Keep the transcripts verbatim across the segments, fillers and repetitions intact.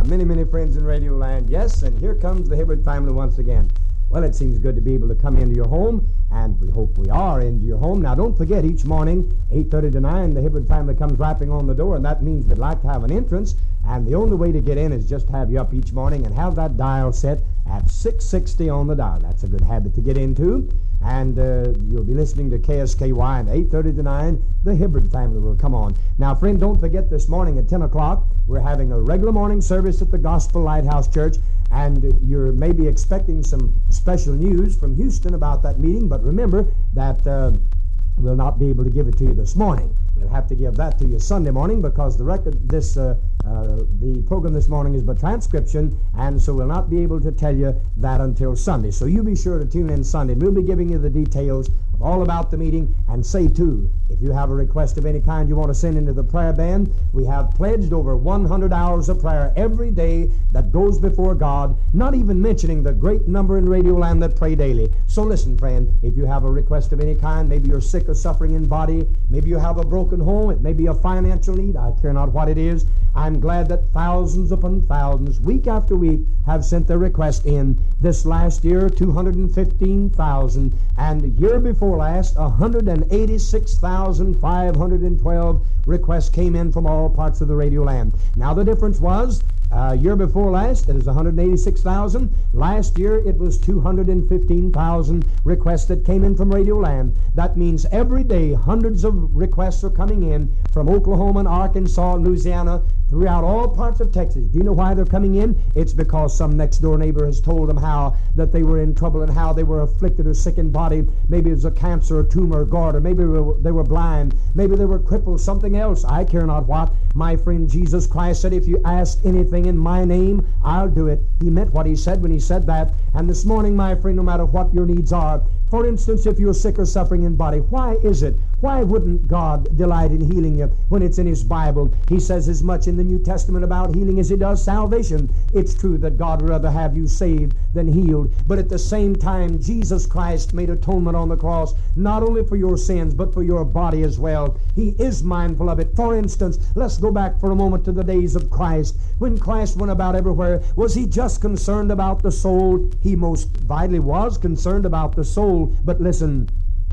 our many, many friends in Radio Land. Yes, and here comes the Hibbard family once again. Well, it seems good to be able to come into your home, and we hope we are into your home. Now, don't forget, each morning, eight thirty to nine, the Hibbard family comes rapping on the door, and that means they'd like to have an entrance, and the only way to get in is just have you up each morning and have that dial set at six sixty on the dial. That's a good habit to get into, and uh, you'll be listening to K S K Y, and eight thirty to nine, the Hibbard family will come on. Now, friend, don't forget this morning at ten o'clock, we're having a regular morning service at the Gospel Lighthouse Church, and you're maybe expecting some special news from Houston about that meeting, but remember that uh, we'll not be able to give it to you this morning. We'll have to give that to you Sunday morning because the record, this, uh, uh, the program this morning is by transcription, and so we'll not be able to tell you that until Sunday. So you be sure to tune in Sunday. We'll be giving you the details of all about the meeting, and say too, if you have a request of any kind you want to send into the prayer band, we have pledged over one hundred hours of prayer every day that goes before God, not even mentioning the great number in Radio Land that pray daily. So listen, friend, if you have a request of any kind, maybe you're sick or suffering in body, maybe you have a broken home, it may be a financial need, I care not what it is, I'm glad that thousands upon thousands, week after week, have sent their request in. This last year, two hundred fifteen thousand, and year before last, one hundred eighty-six thousand five hundred twelve requests came in from all parts of the Radio Land. Now the difference was, Uh, year before last, it was one hundred eighty-six thousand. Last year, it was two hundred fifteen thousand requests that came in from Radio Land. That means every day, hundreds of requests are coming in from Oklahoma and Arkansas and Louisiana, throughout all parts of Texas. Do you know why they're coming in? It's because some next-door neighbor has told them how that they were in trouble and how they were afflicted or sick in body. Maybe it was a cancer, a tumor, a gout, or maybe they were blind. Maybe they were crippled, something else. I care not what. My friend Jesus Christ said, if you ask anything in my name, I'll do it. He meant what he said when he said that. And this morning, my friend, no matter what your needs are, for instance, if you're sick or suffering in body, why is it? Why wouldn't God delight in healing you when it's in His Bible? He says as much in the New Testament about healing as He does salvation. It's true that God would rather have you saved than healed. But at the same time, Jesus Christ made atonement on the cross, not only for your sins, but for your body as well. He is mindful of it. For instance, let's go back for a moment to the days of Christ. When Christ went about everywhere, was He just concerned about the soul? He most vitally was concerned about the soul. But listen,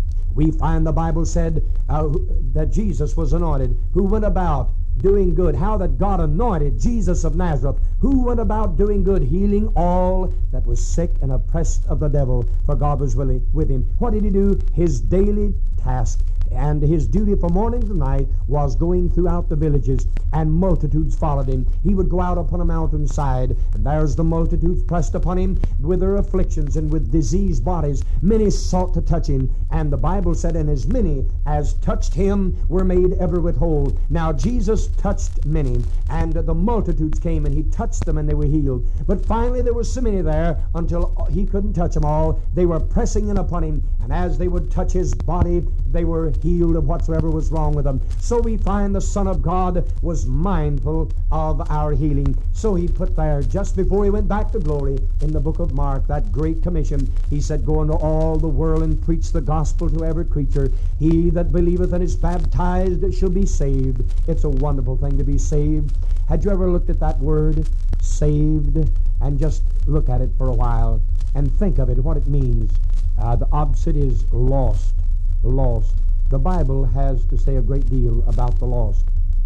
we find the Bible said uh, that Jesus was anointed, who went about doing good. How that God anointed Jesus of Nazareth, who went about doing good, healing all that was sick and oppressed of the devil, for God was willing with him. What did He do? His daily task and his duty from morning to night was going throughout the villages, and multitudes followed him. He would go out upon a mountainside, and there's the multitudes pressed upon him with their afflictions and with diseased bodies. Many sought to touch him, and the Bible said, and as many as touched him were made ever with whole. Now Jesus touched many, and the multitudes came, and He touched them, and they were healed. But finally there were so many there until He couldn't touch them all. They were pressing in upon him, and as they would touch his body, they were healed of whatsoever was wrong with them. So we find the Son of God was mindful of our healing. So He put there, just before He went back to glory, in the book of Mark, that great commission, He said, go into all the world and preach the gospel to every creature. He that believeth and is baptized shall be saved. It's a wonderful thing to be saved. Had you ever looked at that word, saved, and just look at it for a while and think of it, what it means? Uh, the opposite is lost. Lost. The Bible has to say a great deal about the lost.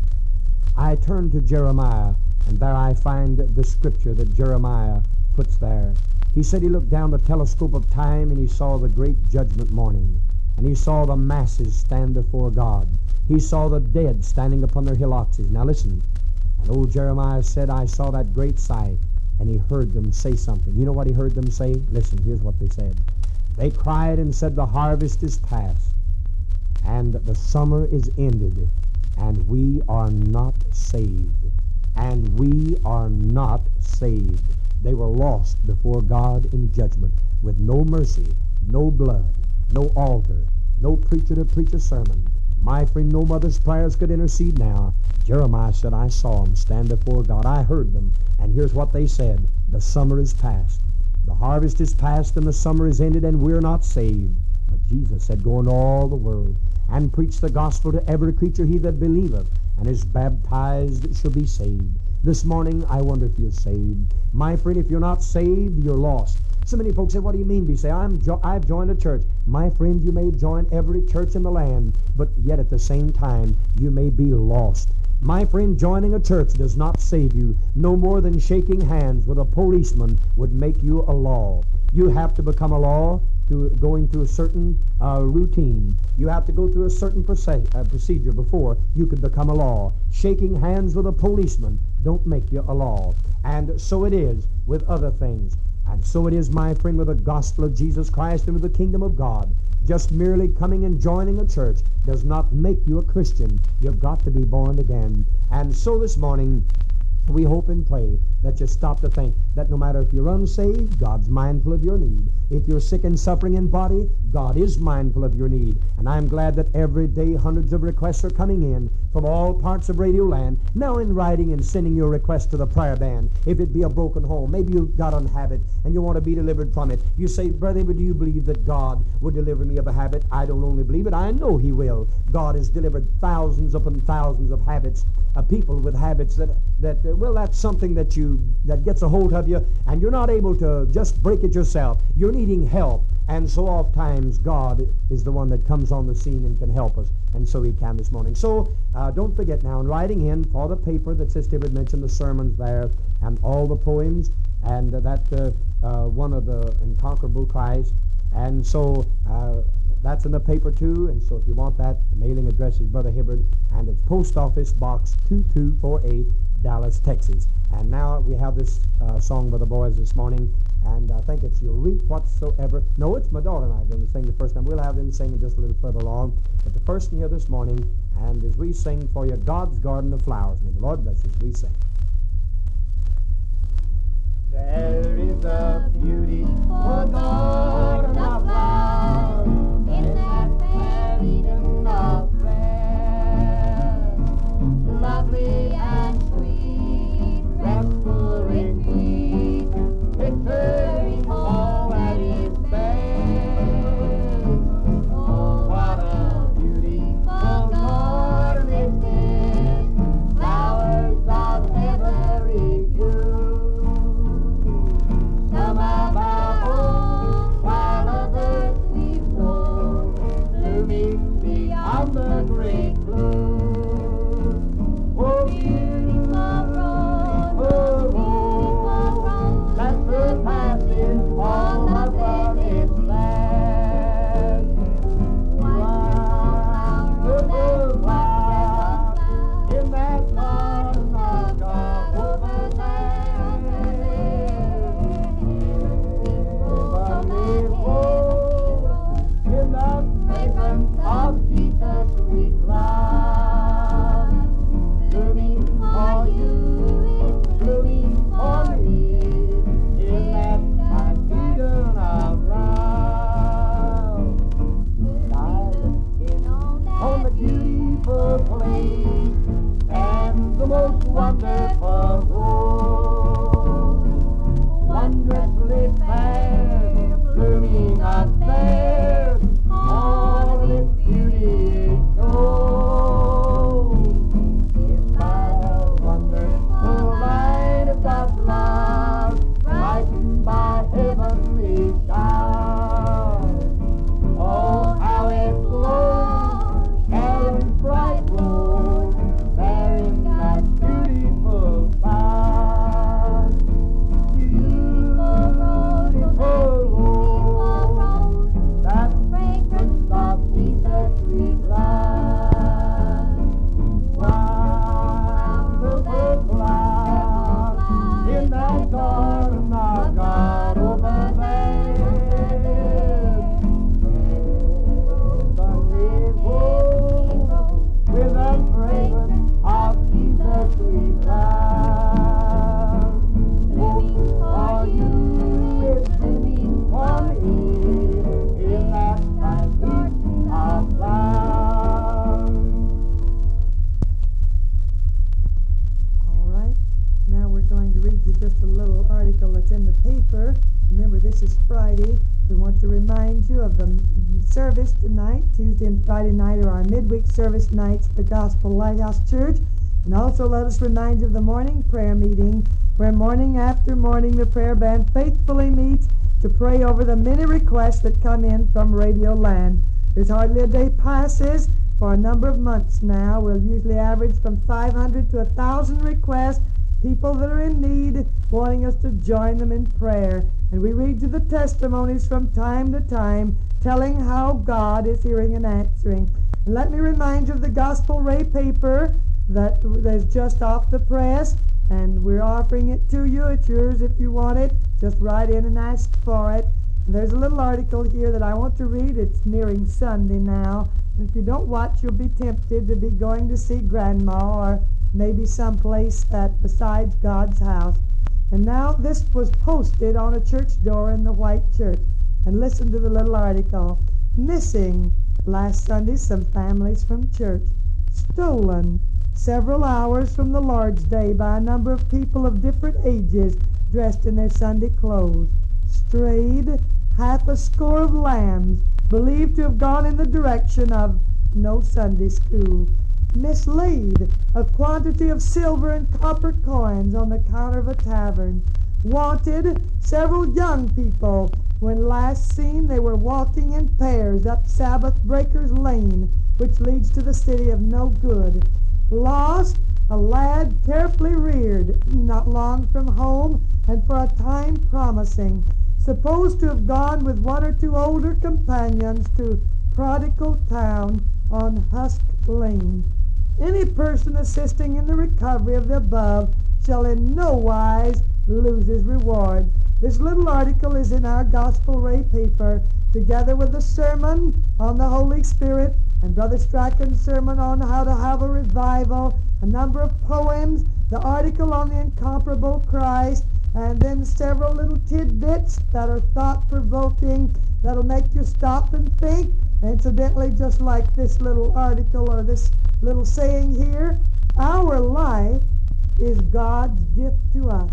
I turn to Jeremiah, and there I find the scripture that Jeremiah puts there. He said he looked down the telescope of time, and he saw the great judgment morning, and he saw the masses stand before God. He saw the dead standing upon their hillocks. Now listen, and old Jeremiah said, I saw that great sight, and he heard them say something. You know what he heard them say? Listen, here's what they said. They cried and said, the harvest is past, and the summer is ended, and we are not saved. And we are not saved. They were lost before God in judgment, with no mercy, no blood, no altar, no preacher to preach a sermon. My friend, no mother's prayers could intercede now. Jeremiah said, I saw them stand before God. I heard them, and here's what they said. The summer is past. The harvest is past, and the summer is ended, and we're not saved. But Jesus said, go into all the world and preach the gospel to every creature. He that believeth and is baptized shall be saved. This morning, I wonder if you're saved. My friend, if you're not saved, you're lost. So many folks say, what do you mean, be saved? I'm jo- I've joined a church. My friend, you may join every church in the land, but yet at the same time, you may be lost. My friend, joining a church does not save you. No more than shaking hands with a policeman would make you a law. You have to become a law through going through a certain uh, routine. You have to go through a certain proce- uh, procedure before you could become a law. Shaking hands with a policeman don't make you a law. And so it is with other things. And so it is, my friend, with the gospel of Jesus Christ and with the kingdom of God. Just merely coming and joining a church does not make you a Christian. You've got to be born again. And so this morning, we hope and pray that you stop to think that no matter if you're unsaved, God's mindful of your need. If you're sick and suffering in body, God is mindful of your need. And I'm glad that every day hundreds of requests are coming in from all parts of Radio Land, now in writing and sending your request to the prayer band. If it be a broken home, maybe you've got a habit and you want to be delivered from it. You say, brother, but do you believe that God would deliver me of a habit? I don't only believe it, I know He will. God has delivered thousands upon thousands of habits, of people with habits that, that uh, well, that's something that you that gets a hold of you, and you're not able to just break it yourself. You're needing help, and so oft times God is the one that comes on the scene and can help us, and so He can this morning. So uh, don't forget now, in writing in for the paper that Sister Hibbert mentioned, the sermons there, and all the poems, and uh, that uh, uh, one of the Unconquerable Christ, and so uh, that's in the paper too, and so if you want that, the mailing address is Brother Hibbert, and it's Post Office Box two two four eight, Dallas, Texas. And now we have this uh, song by the boys this morning, and I think it's You'll Reap Whatsoever. No, it's my daughter and I are going to sing the first time. We'll have them singing just a little further along, but the first one here this morning, and as we sing for you, God's Garden of Flowers. May the Lord bless you as we sing. There is a beautiful garden of flowers in that fair Eden of rest, lovely and sweet, restful retreat, picturing all that is best. Oh, what a beautiful garden is this, flowers of every hue. Some of our own, while others we've known, blooming beyond the great blue. Oh, beautiful rose, oh, beautiful rose, that surpasses all of its land. Wonderful flower, in that garden of God over there. In the fragrance of Jesus' sweet love, blooming for you, blooming for me, in that fine Eden of love. I look in on the beautiful place, and the most wonderful rose, wondrously fair, blooming up there, all of its beauty it shows. It's by a wonderful light of God's love, brightened by heavenly showers. Oh, how it glows, Sharon's bright rose, there in that beautiful flower. Beautiful rose, beautiful rose, that fragrance of Jesus' sweet love. Wonderful flower, in that garden of God over there. Heavenly rose, with a fragrance of Jesus' sweet love. Blooming for you, it's blooming for me, in that fine garden of love. All right, now we're going to read you just a little article that's in the paper. Remember, this is Friday. We want to remind you of the service tonight. Tuesday and Friday night are our midweek service nights at the Gospel Lighthouse Church. And also let us remind you of the morning prayer meeting, where morning after morning the prayer band faithfully meets to pray over the many requests that come in from Radio Land. There's hardly a day passes for a number of months now. We'll usually average from five hundred to one thousand requests, people that are in need, wanting us to join them in prayer. And we read you the testimonies from time to time, telling how God is hearing and answering. And let me remind you of the Gospel Ray paper that is just off the press, and we're offering it to you. It's yours if you want it. Just write in and ask for it. And there's a little article here that I want to read. It's nearing Sunday now. And if you don't watch, you'll be tempted to be going to see Grandma or maybe someplace that besides God's house. And now this was posted on a church door in the white church. And listen to the little article. Missing last Sunday some families from church. Stolen several hours from the Lord's Day by a number of people of different ages dressed in their Sunday clothes. Strayed half a score of lambs believed to have gone in the direction of no Sunday school. Mislaid a quantity of silver and copper coins on the counter of a tavern. Wanted several young people. When last seen, they were walking in pairs up Sabbath Breakers Lane, which leads to the city of no good. Lost a lad carefully reared, not long from home, and for a time promising, supposed to have gone with one or two older companions to Prodigal Town on Husk Lane. Any person assisting in the recovery of the above shall in no wise lose his reward. This little article is in our Gospel Ray paper, together with the sermon on the Holy Spirit and Brother Strachan's sermon on how to have a revival, a number of poems, the article on the incomparable Christ, and then several little tidbits that are thought-provoking, that'll make you stop and think. Incidentally, just like this little article or this little saying here, our life is God's gift to us.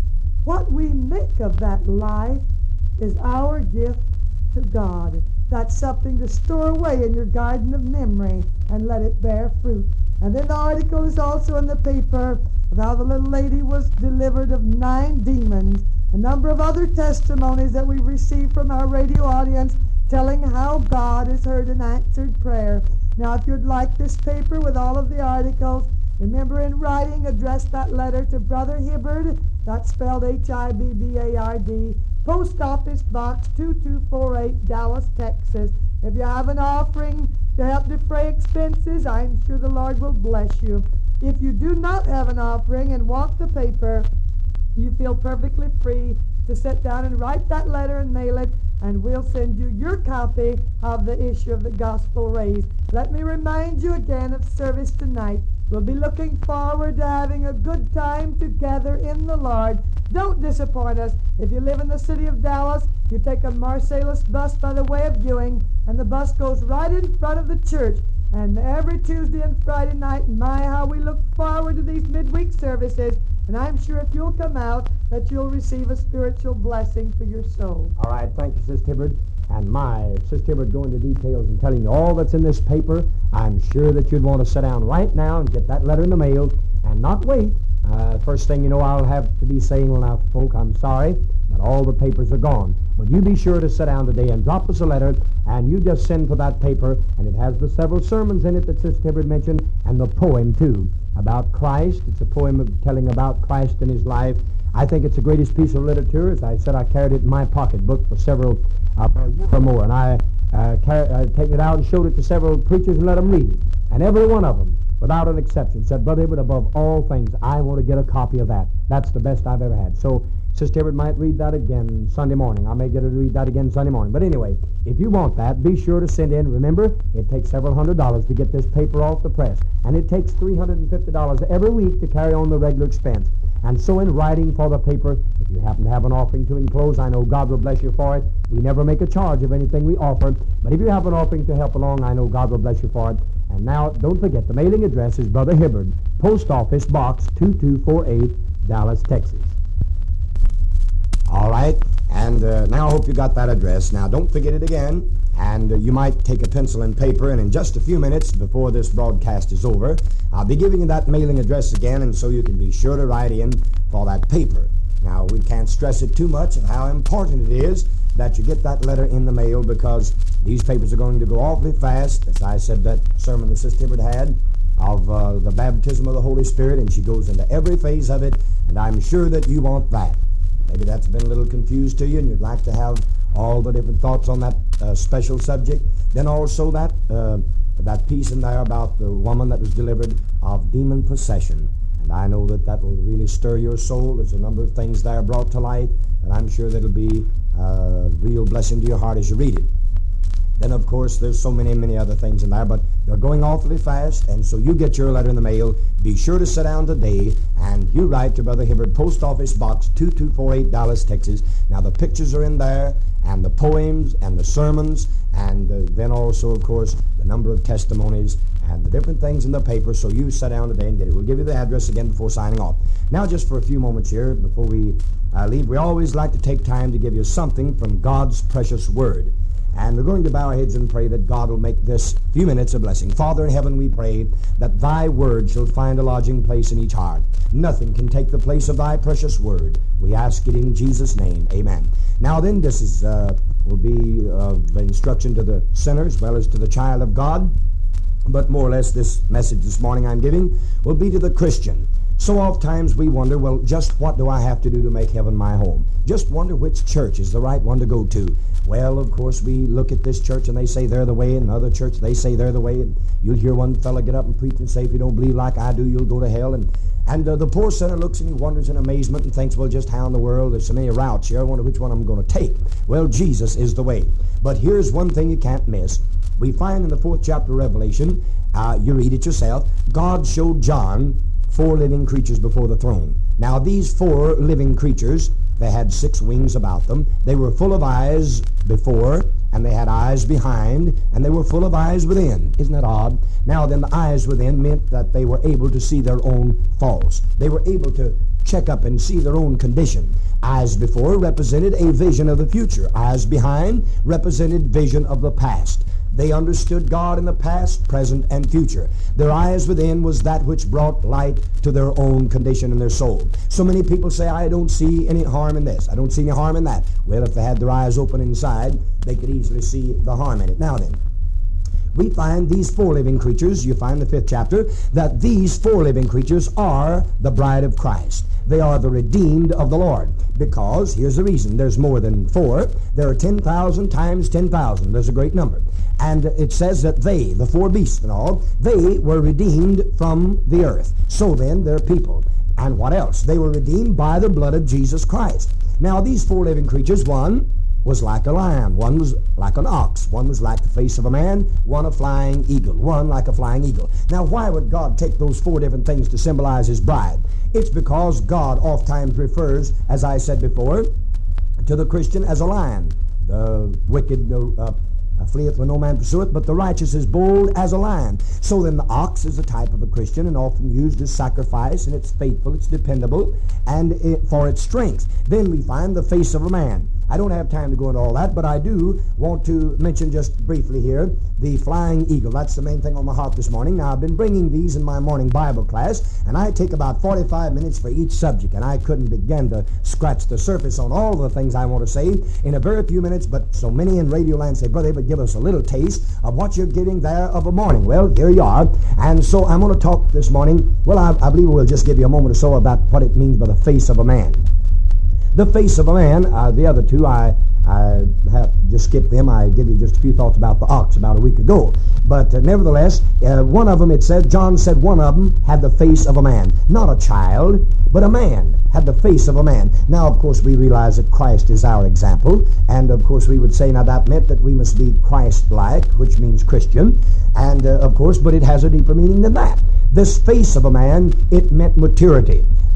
What we make of that life is our gift to God. That's something to store away in your garden of memory and let it bear fruit. And then the article is also in the paper of how the little lady was delivered of nine demons. A number of other testimonies that we received from our radio audience telling how God has heard and answered prayer. Now, if you'd like this paper with all of the articles, remember in writing, address that letter to Brother Hibbard, that's spelled H I B B A R D, Post Office Box two two four eight, Dallas, Texas. If you have an offering to help defray expenses, I'm sure the Lord will bless you. If you do not have an offering and want the paper, you feel perfectly free to sit down and write that letter and mail it, and we'll send you your copy of the issue of the Gospel Rays. Let me remind you again of service tonight. We'll be looking forward to having a good time together in the Lord. Don't disappoint us. If you live in the city of Dallas, you take a Marsalis bus by the way of Ewing, and the bus goes right in front of the church. And every Tuesday and Friday night, my, how we look forward to these midweek services. And I'm sure if you'll come out, that you'll receive a spiritual blessing for your soul. All right, thank you, Sister Hibbard. And my, if Sister Hibbard go into details and telling you all that's in this paper, I'm sure that you'd want to sit down right now and get that letter in the mail and not wait. Uh, first thing you know, I'll have to be saying, well, now, folk, I'm sorry that all the papers are gone. But you be sure to sit down today and drop us a letter, and you just send for that paper, and it has the several sermons in it that Sister Hibbard mentioned, and the poem, too, about Christ. It's a poem of telling about Christ and his life. I think it's the greatest piece of literature. As I said, I carried it in my pocketbook for several, uh, or more, and I uh, car- uh, taken it out and showed it to several preachers and let them read it. And every one of them, without an exception, said, Brother Hibbard, above all things, I want to get a copy of that. That's the best I've ever had. So Sister Hibbard might read that again Sunday morning. I may get her to read that again Sunday morning. But anyway, if you want that, be sure to send in. Remember, it takes several hundred dollars to get this paper off the press. And it takes three hundred fifty dollars every week to carry on the regular expense. And so in writing for the paper, if you happen to have an offering to enclose, I know God will bless you for it. We never make a charge of anything we offer. But if you have an offering to help along, I know God will bless you for it. And now, don't forget, the mailing address is Brother Hibbard, Post Office Box two two four eight, Dallas, Texas. All right. And uh, now I hope you got that address. Now don't forget it again, and uh, you might take a pencil and paper, and in just a few minutes before this broadcast is over, I'll be giving you that mailing address again, and so you can be sure to write in for that paper. Now, we can't stress it too much of how important it is that you get that letter in the mail, because these papers are going to go awfully fast. As I said, that sermon that Sister Hibbert had of uh, the baptism of the Holy Spirit, and she goes into every phase of it, and I'm sure that you want that. Maybe that's been a little confused to you, and you'd like to have all the different thoughts on that uh, special subject. Then also that uh, that piece in there about the woman that was delivered of demon possession. And I know that that will really stir your soul. There's a number of things there brought to light, and I'm sure that it'll be a real blessing to your heart as you read it. Then, of course, there's so many, many other things in there, but they're going awfully fast, and so you get your letter in the mail. Be sure to sit down today, and you write to Brother Hibbert, Post Office Box two two four eight, Dallas, Texas. Now, the pictures are in there, and the poems, and the sermons, and uh, then also, of course, the number of testimonies, and the different things in the paper, so you sit down today and get it. We'll give you the address again before signing off. Now, just for a few moments here, before we uh, leave, we always like to take time to give you something from God's precious Word. And we're going to bow our heads and pray that God will make this few minutes a blessing. Father in heaven, we pray that Thy Word shall find a lodging place in each heart. Nothing can take the place of Thy precious Word. We ask it in Jesus' name. Amen. Now then, this is uh, will be of uh, instruction to the sinner as well as to the child of God. But more or less this message this morning I'm giving will be to the Christian. So oft times we wonder, well, just what do I have to do to make heaven my home? Just wonder which church is the right one to go to. Well, of course, we look at this church and they say they're the way, and another church they say they're the way, and you'll hear one fella get up and preach and say, if you don't believe like I do, you'll go to hell. And and uh, the poor sinner looks and he wonders in amazement and thinks, well, just how in the world, there's so many routes here, I wonder which one I'm going to take. Well, Jesus is the way. But here's one thing you can't miss. We find in the fourth chapter of Revelation, uh, you read it yourself, God showed John four living creatures before the throne. Now, these four living creatures, they had six wings about them. They were full of eyes before, and they had eyes behind, and they were full of eyes within. Isn't that odd? Now, then, the eyes within meant that they were able to see their own faults. They were able to check up and see their own condition. Eyes before represented a vision of the future. Eyes behind represented vision of the past. They understood God in the past, present, and future. Their eyes within was that which brought light to their own condition in their soul. So many people say, I don't see any harm in this. I don't see any harm in that. Well, if they had their eyes open inside, they could easily see the harm in it. Now then, we find these four living creatures, you find the fifth chapter, that these four living creatures are the bride of Christ. They are the redeemed of the Lord. Because, here's the reason, there's more than four. There are ten thousand times ten thousand. There's a great number. And it says that they, the four beasts and all, they were redeemed from the earth. So then, they're people. And what else? They were redeemed by the blood of Jesus Christ. Now, these four living creatures, one was like a lion, one was like an ox, one was like the face of a man, one a flying eagle, one like a flying eagle. Now, why would God take those four different things to symbolize His bride? It's because God oft times refers, as I said before, to the Christian as a lion. The wicked uh, uh, fleeth when no man pursueth, but the righteous is bold as a lion. So then the ox is a type of a Christian and often used as sacrifice, and it's faithful, it's dependable, and it, for its strength. Then we find the face of a man. I don't have time to go into all that, but I do want to mention just briefly here the flying eagle. That's the main thing on my heart this morning. Now, I've been bringing these in my morning Bible class, and I take about forty-five minutes for each subject, and I couldn't begin to scratch the surface on all the things I want to say in a very few minutes, but so many in Radio Land say, Brother, but give us a little taste of what you're getting there of a morning. Well, here you are, and so I'm going to talk this morning, well, I, I believe we'll just give you a moment or so about what it means by the face of a man. The face of a man, uh, the other two, I, I have just skipped them. I give you just a few thoughts about the ox about a week ago. But uh, nevertheless, uh, one of them, it said, John said one of them had the face of a man. Not a child, but a man had the face of a man. Now, of course, we realize that Christ is our example. And, of course, we would say, now that meant that we must be Christ-like, which means Christian. And, uh, of course, but it has a deeper meaning than that. This face of a man, it meant maturity.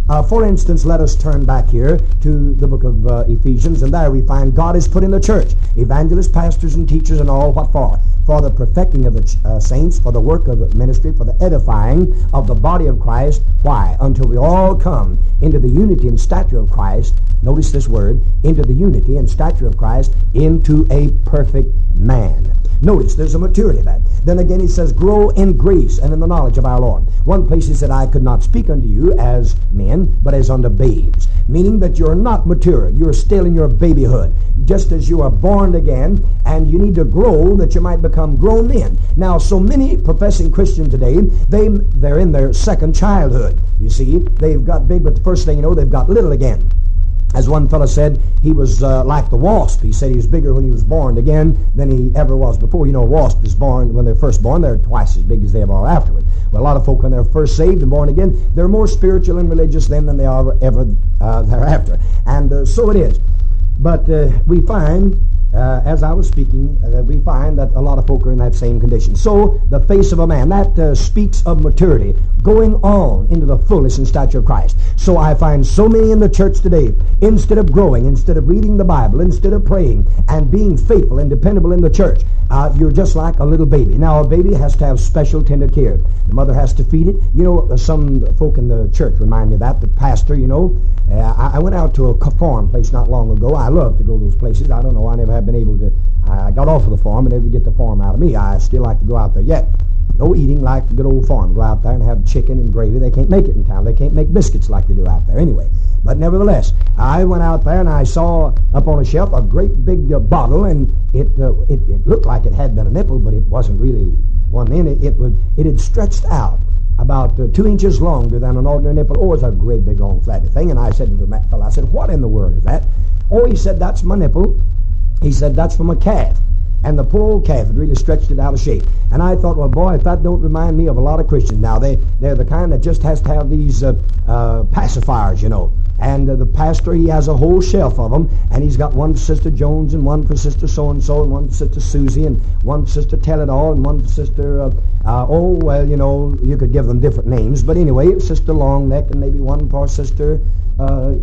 Uh, for instance, let us turn back here to the book of uh, Ephesians, and there we find God has put in the church evangelists, pastors, and teachers, and all what for? For the perfecting of the uh, saints, for the work of the ministry, for the edifying of the body of Christ. Why? Until we all come into the unity and stature of Christ. Notice this word, into the unity and stature of Christ, into a perfect man. Notice there's a maturity of that. Then again he says, grow in grace and in the knowledge of our Lord. One place he said, I could not speak unto you as men, but as unto babes. Meaning that you're not mature. You're still in your babyhood. Just as you are born again, and you need to grow that you might become grown men. Now, so many professing Christians today, they, they're in their second childhood. You see, they've got big, but the first thing you know, they've got little again. As one fellow said, he was uh, like the wasp. He said he was bigger when he was born again than he ever was before. You know, a wasp is born, when they're first born, they're twice as big as they ever are afterward. Well, a lot of folk, when they're first saved and born again, they're more spiritual and religious then than they are ever uh, thereafter. And uh, so it is. But uh, we find, uh, as I was speaking, uh, we find that a lot of folk are in that same condition. So, the face of a man, that uh, speaks of maturity, going on into the fullness and stature of Christ. So I find so many in the church today, instead of growing, instead of reading the Bible, instead of praying, and being faithful and dependable in the church, uh, you're just like a little baby. Now, a baby has to have special tender care. The mother has to feed it. You know, uh, some folk in the church remind me of that. The pastor, you know, uh, I, I went out to a farm place not long ago. I love to go to those places. I don't know, I never have been able to, I got off of the farm and able to get the farm out of me. I still like to go out there yet. No eating like the good old farm. Go out there and have chicken and gravy. They can't make it in town. They can't make biscuits like they do out there anyway. But nevertheless, I went out there and I saw up on a shelf a great big uh, bottle, and it, uh, it it looked like it had been a nipple, but it wasn't really one then. It, it, would, it had stretched out about uh, two inches longer than an ordinary nipple. Oh, it was a great big long flabby thing. And I said to the fellow, I said, what in the world is that? Oh, he said, that's my nipple. He said, that's from a calf. And the poor old calf had really stretched it out of shape. And I thought, well, boy, if that don't remind me of a lot of Christians. Now, they, they're the kind that just has to have these uh, uh, pacifiers, you know. And uh, the pastor, he has a whole shelf of them. And he's got one for Sister Jones, and one for Sister So-and-so, and one for Sister Susie, and one for Sister Tell-It-All, and one for Sister, uh, uh, oh, well, you know, you could give them different names. But anyway, Sister Longneck, and maybe one for Sister... Uh,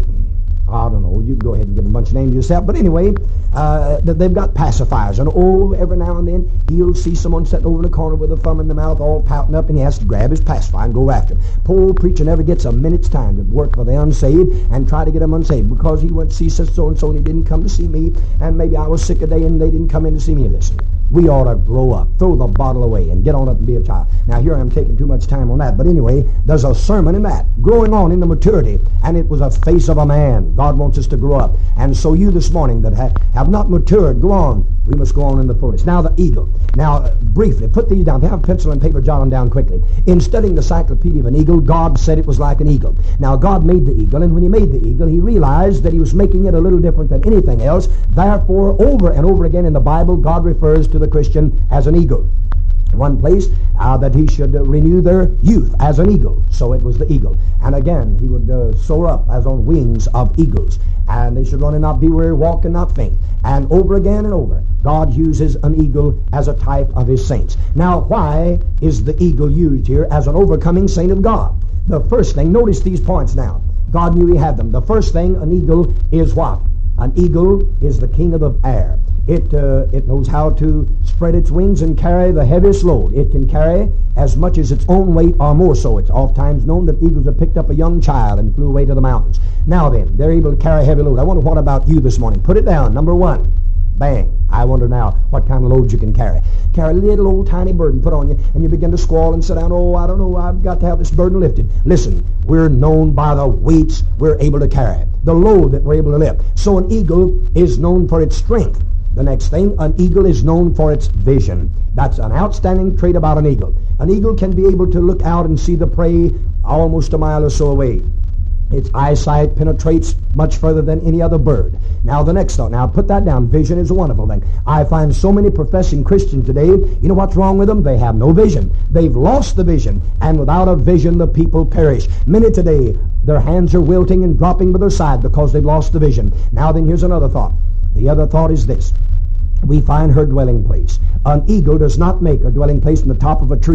I don't know, you can go ahead and give them a bunch of names yourself. But anyway, uh, they've got pacifiers. And oh, every now and then, he'll see someone sitting over in the corner with a thumb in the mouth, all pouting up, and he has to grab his pacifier and go after him. Poor old preacher never gets a minute's time to work for the unsaved and try to get them unsaved, because he went to see such so-and-so and he didn't come to see me, and maybe I was sick a day and they didn't come in to see me. Listen, we ought to grow up, throw the bottle away, and get on up and be a child. Now, here I'm taking too much time on that, but anyway, there's a sermon in that, growing on in the maturity, and it was a face of a man. God wants us to grow up. And so you this morning that ha- have not matured, go on. We must go on in the fullness. Now, the eagle. Now, uh, briefly, put these down. If you have a pencil and paper, jot them down quickly. In studying the Cyclopedia of an Eagle, God said it was like an eagle. Now, God made the eagle, and when he made the eagle, he realized that he was making it a little different than anything else. Therefore, over and over again in the Bible, God refers to the Christian as an eagle. One place, uh, that he should uh, renew their youth as an eagle. So it was the eagle. And again, he would uh, soar up as on wings of eagles. And they should run and not be weary, walk and not faint. And over again and over, God uses an eagle as a type of his saints. Now, why is the eagle used here as an overcoming saint of God? The first thing, notice these points now. God knew he had them. The first thing, an eagle is what? An eagle is the king of the air. It, uh, it knows how to spread its wings and carry the heaviest load. It can carry as much as its own weight or more so. It's oft times known that eagles have picked up a young child and flew away to the mountains. Now then, they're able to carry a heavy load. I wonder what about you this morning? Put it down. Number one. Bang. I wonder now what kind of load you can carry. Carry a little old tiny burden put on you, and you begin to squall and sit down. Oh, I don't know, I've got to have this burden lifted. Listen, we're known by the weights we're able to carry, the load that we're able to lift. So an eagle is known for its strength. The next thing, an eagle is known for its vision. That's an outstanding trait about an eagle. An eagle can be able to look out and see the prey almost a mile or so away. Its eyesight penetrates much further than any other bird. Now the next thought, now put that down. Vision is a wonderful thing. I find so many professing Christians today, you know what's wrong with them? They have no vision. They've lost the vision. And without a vision, the people perish. Many today, their hands are wilting and dropping by their side because they've lost the vision. Now then, here's another thought. The other thought is this. We find her dwelling place. An eagle does not make her dwelling place in the top of a tree.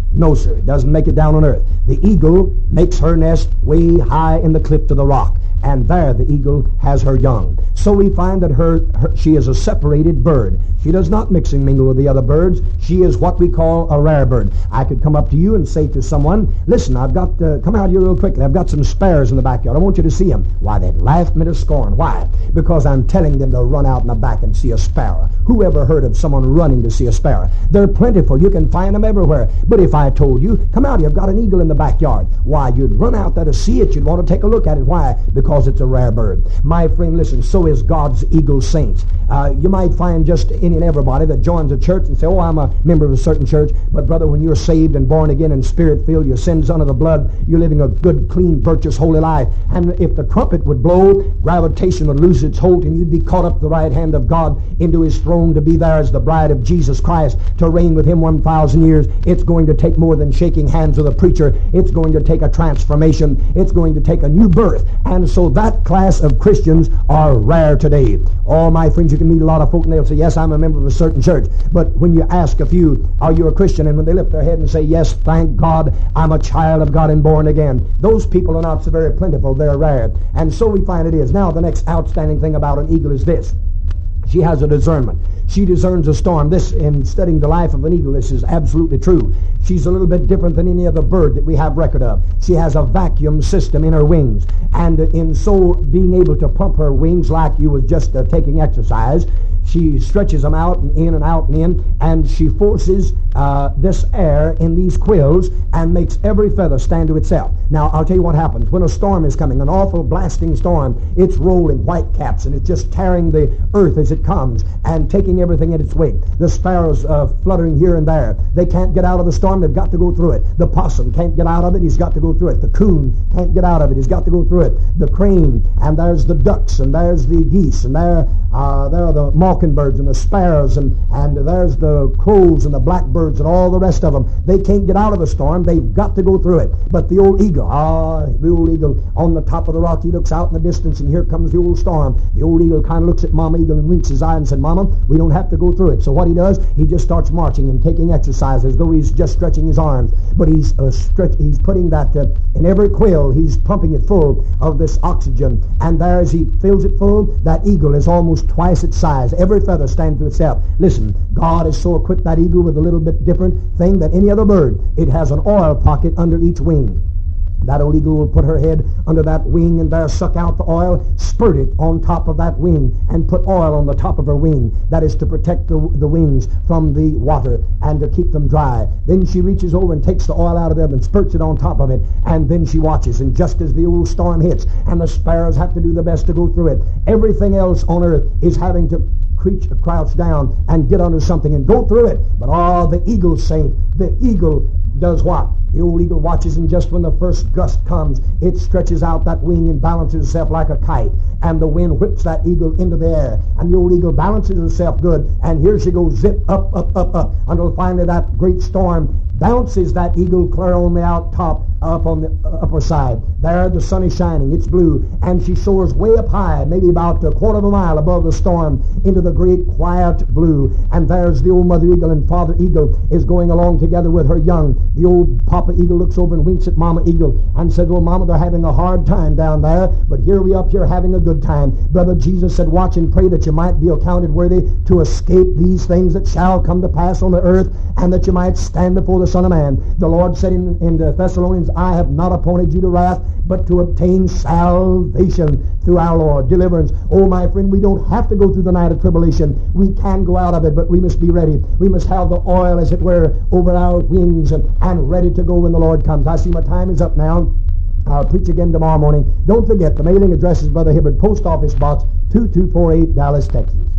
No, sir, it doesn't make it down on earth. The eagle makes her nest way high in the cliff to the rock, and there the eagle has her young. So we find that her, her she is a separated bird. She does not mix and mingle with the other birds. She is what we call a rare bird. I could come up to you and say to someone, listen, I've got, uh, come out here real quickly, I've got some sparrows in the backyard. I want you to see them. Why, they'd laugh me to scorn. Why? Because I'm telling them to run out in the back and see a sparrow. Who ever heard of someone running to see a sparrow? They're plentiful. You can find them everywhere. But if I told you, come out here, I've got an eagle in the backyard, why, you'd run out there to see it. You'd want to take a look at it. Why? Because it's a rare bird. My friend, listen, so is God's eagle saints. Uh, you might find just any and everybody that joins a church and say, oh, I'm a member of a certain church. But brother, when you're saved and born again and spirit-filled, your sins under the blood, you're living a good, clean, virtuous, holy life. And if the trumpet would blow, gravitation would lose its hold, and you'd be caught up the right hand of God into his throne to be there as the bride of Jesus Christ to reign with him one thousand years. It's going to take more than shaking hands with a preacher. It's going to take a transformation. It's going to take a new birth. And so that class of Christians are rare today. Oh, my friends, you can meet a lot of folk and they'll say, yes, I'm a member of a certain church. But when you ask a few, are you a Christian? And when they lift their head and say, yes, thank God, I'm a child of God and born again, those people are not so very plentiful. They're rare. And so we find it is. Now, the next outstanding thing about an eagle is this. She has a discernment. She discerns a storm. This, in studying the life of an eagle, this is absolutely true. She's a little bit different than any other bird that we have record of. She has a vacuum system in her wings. And in so being able to pump her wings like you was just uh, taking exercise, she stretches them out and in and out and in, and she forces uh, this air in these quills and makes every feather stand to itself. Now, I'll tell you what happens. When a storm is coming, an awful blasting storm, it's rolling whitecaps, and it's just tearing the earth as it comes and taking everything in its wake. The sparrows uh, fluttering here and there. They can't get out of the storm. They've got to go through it. The possum can't get out of it. He's got to go through it. The coon can't get out of it. He's got to go through it. The crane, and there's the ducks, and there's the geese, and there, uh, there are the mockingbirds and the sparrows, and, and there's the crows and the blackbirds and all the rest of them. They can't get out of the storm. They've got to go through it. But the old eagle, ah, the old eagle on the top of the rock, he looks out in the distance, and here comes the old storm. The old eagle kind of looks at Mama Eagle and winks his eye and said, Mama, we don't have to go through it. So what he does, he just starts marching and taking exercise as though he's just stretching his arms. But he's uh, stretch, he's putting that uh, in every quill, he's pumping it full of this oxygen. And there, as he fills it full, that eagle is almost twice its size. Every feather stands to itself. Listen, God has so equipped that eagle with a little bit different thing than any other bird. It has an oil pocket under each wing. That old eagle will put her head under that wing and there suck out the oil, spurt it on top of that wing, and put oil on the top of her wing. That is to protect the, the wings from the water and to keep them dry. Then she reaches over and takes the oil out of them and spurts it on top of it, and then she watches. And just as the old storm hits and the sparrows have to do the best to go through it, everything else on earth is having to crouch, crouch down and get under something and go through it. But oh, the eagle saint, the eagle does what? The old eagle watches, and just when the first gust comes, it stretches out that wing and balances itself like a kite, and the wind whips that eagle into the air, and the old eagle balances itself good, and here she goes, zip, up, up, up, up, until finally that great storm bounces that eagle clear on the out top, up on the upper side. There the sun is shining, it's blue, and she soars way up high, maybe about a quarter of a mile above the storm, into the great quiet blue. And there's the old mother eagle, and father eagle is going along together with her young. The old papa eagle looks over and winks at mama eagle and said, well, mama, they're having a hard time down there, but here we up here having a good time. Brother Jesus said, watch and pray that you might be accounted worthy to escape these things that shall come to pass on the earth, and that you might stand before the Son of Man. The Lord said in, in the Thessalonians, I have not appointed you to wrath, but to obtain salvation through our Lord, deliverance. Oh, my friend, we don't have to go through the night of tribulation. We can go out of it, but we must be ready. We must have the oil, as it were, over our wings and, and ready to go when the Lord comes. I see my time is up now. I'll preach again tomorrow morning. Don't forget, the mailing address is Brother Hibbard, Post Office Box two two four eight, Dallas, Texas.